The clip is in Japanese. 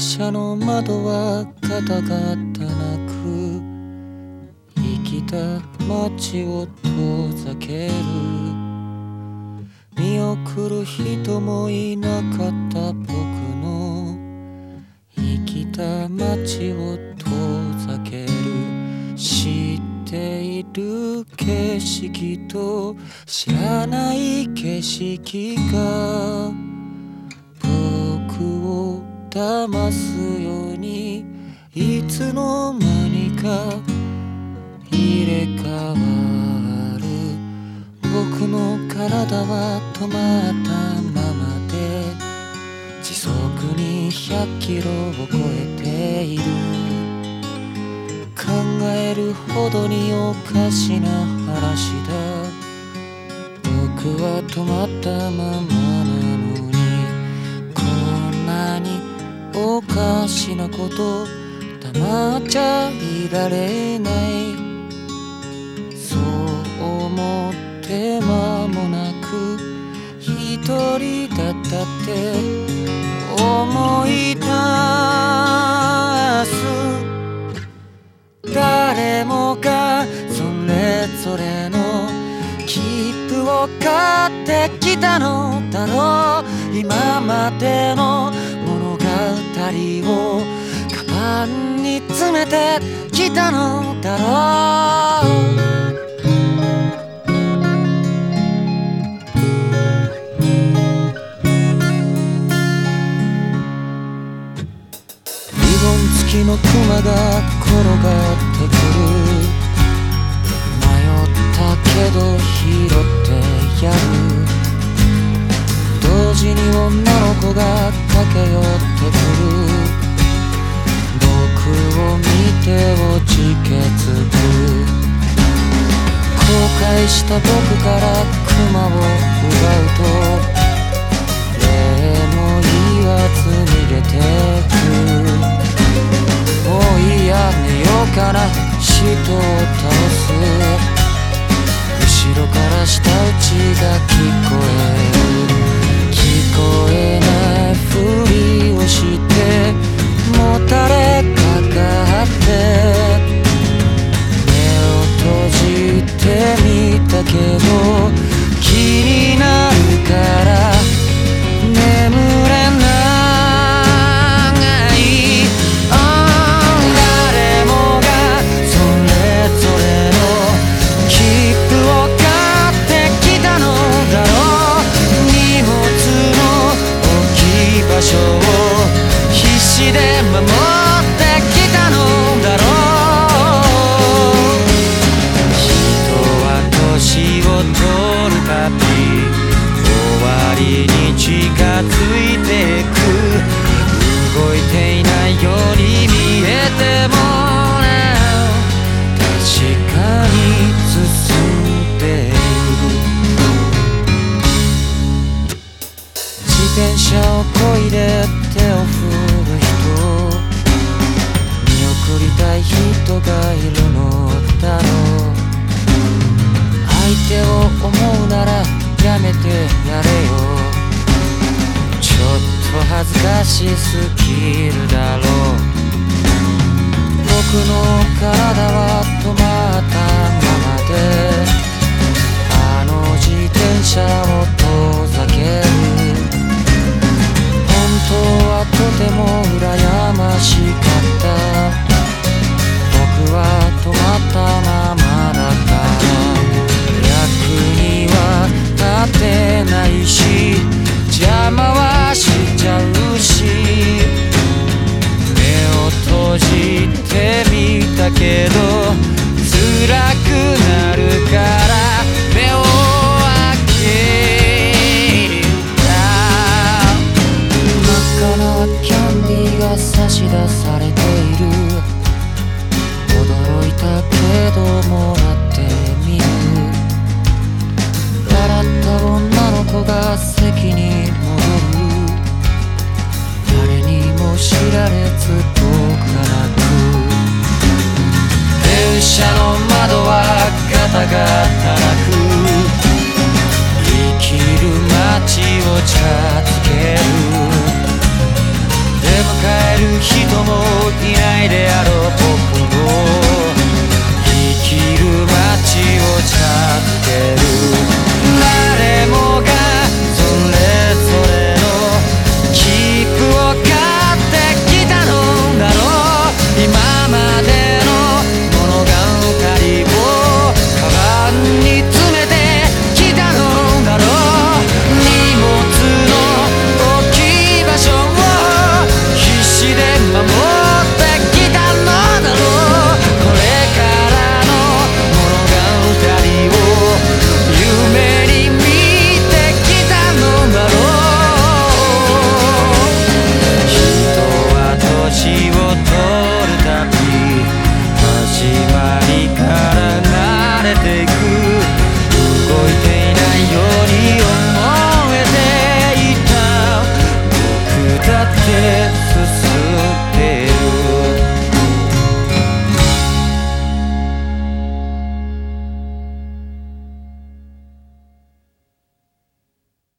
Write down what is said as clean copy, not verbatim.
車の窓はガタガタなく生きた街を遠ざける。見送る人もいなかった僕の生きた街を遠ざける。知っている景色と知らない景色が僕を騙すようにいつの間にか入れ替わる。僕の体は止まったままで時速に100キロを超えている。考えるほどにおかしな話だ。僕は止まったままなのにこんなにおかしなこと黙っちゃいられない。そう思って間もなく一人だったって思い出す。誰もがそれぞれの切符を買ってきたのだろう。今までの物語をカバンに詰めてきたのだろう。リボン付きのクマが転がってくる。迷ったけど拾ってやる。同時に女の子が駆け寄ってくる。僕を見ておじけづく。後悔した僕からクマを奪うと礼も言わず逃げてく。もういいや寝ようかな。人を倒す。後ろから舌打ちが聞こえる。聞こえないふりをしてもたれかかって目を閉じてみたけど気になるから眠れない。誰もがそれぞれの切符を買ってきたのだろう。荷物の置き場所を必死で守ってきたのだろう。人は年を取るたび終わりに近づいてく。動いていないように見えてもな確かに進んでいる。自転車を漕いで手を振る人見送りたい人がいるのだろう。相手を思うならやめてやれよ。ちょっと恥ずかしすぎるだろう。僕の体は止まったままであの自転車を遠ざける。本当はとても羨ましかった。僕は止まったままだった。役には立てないし邪魔はしちゃうし目を閉じてみたけど辛くなるから目を開けた。真っ赤なキャンディーが差し出されている。驚いたけどもらってみる。笑った女の子が席に戻る。誰にも知られず僕が泣く。電車の窓はガタガタ鳴く。生きる街を近づける。でえる人もいないであろう僕の生きる街をちゃん